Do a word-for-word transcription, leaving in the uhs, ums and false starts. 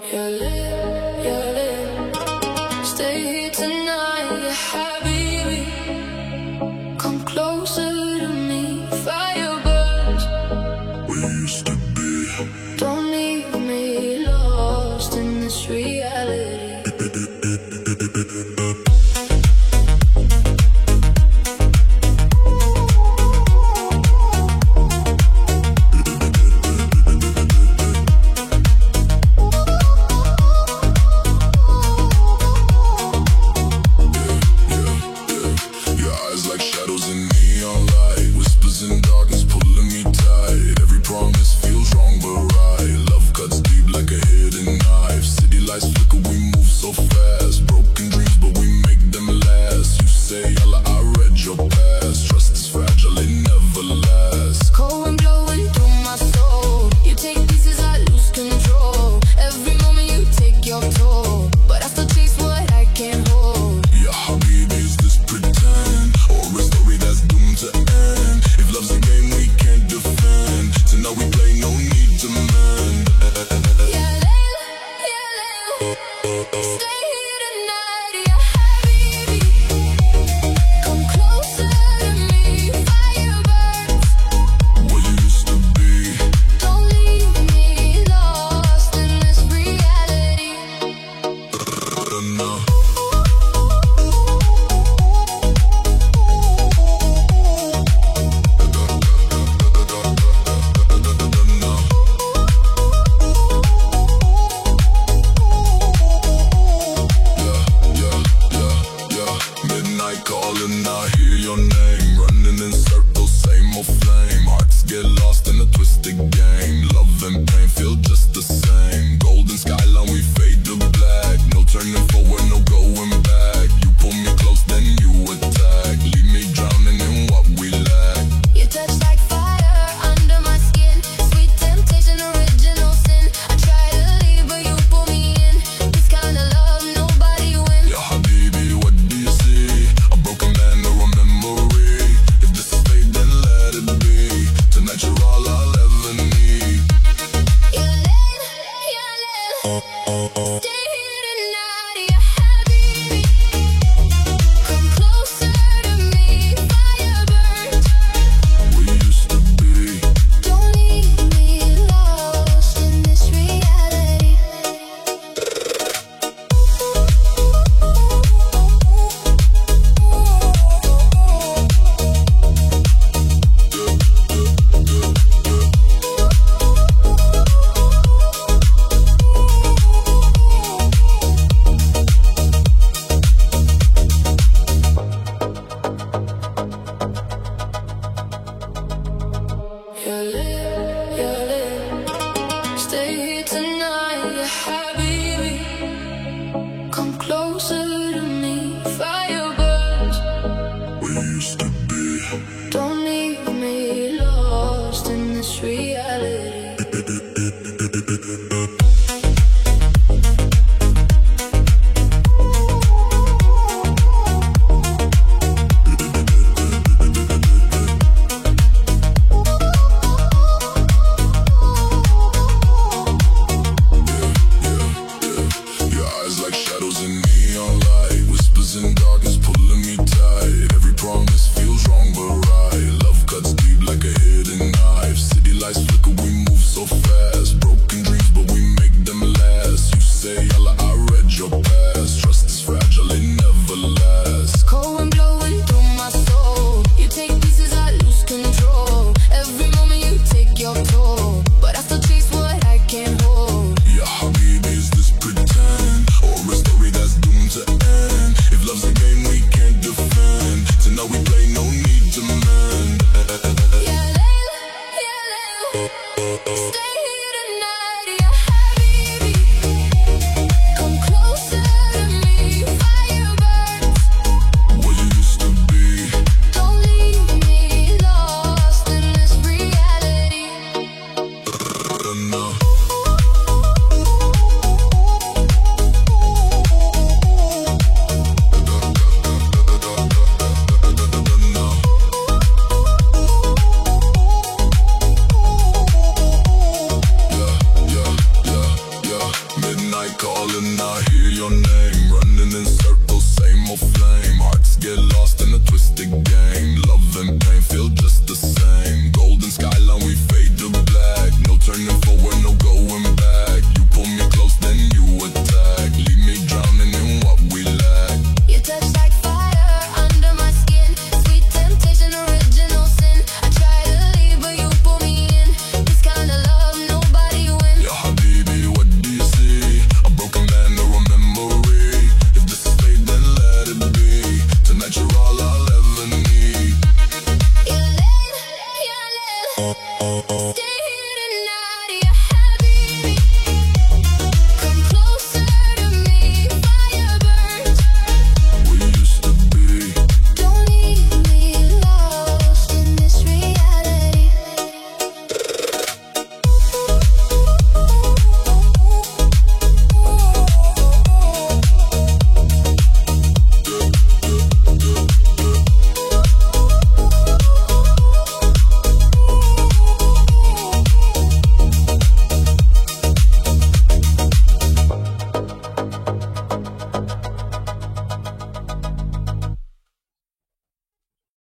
Your lip, your lip. Stay here tonight, ya habibi. Come closer to me. Fire burns. We used to be. Don't leave me lost in this reality. Calling, I hear your name, running in circles, same old flame. Hearts get lost in a twisted game. Love and pain feel just the same. Golden skyline, we fade to black. No turning forward, no going back. You pull me close, then you attack. Leave me drowning in what we lack. You touch like fire under my skin. Sweet temptation, original sin. I try to leave, but you pull me in. This kind of love, nobody wins. Ya habibi, what do you see? A broken man or a memory? If this is fate, then let it be. Tonight you're all I'll ever need. Your lid, your lid. Stay here tonight, ya habibi. Come closer to me. Fire burns. We used to be. Don't leave me lost in this reality. Your lip, your lip. Stay here tonight, ya habibi.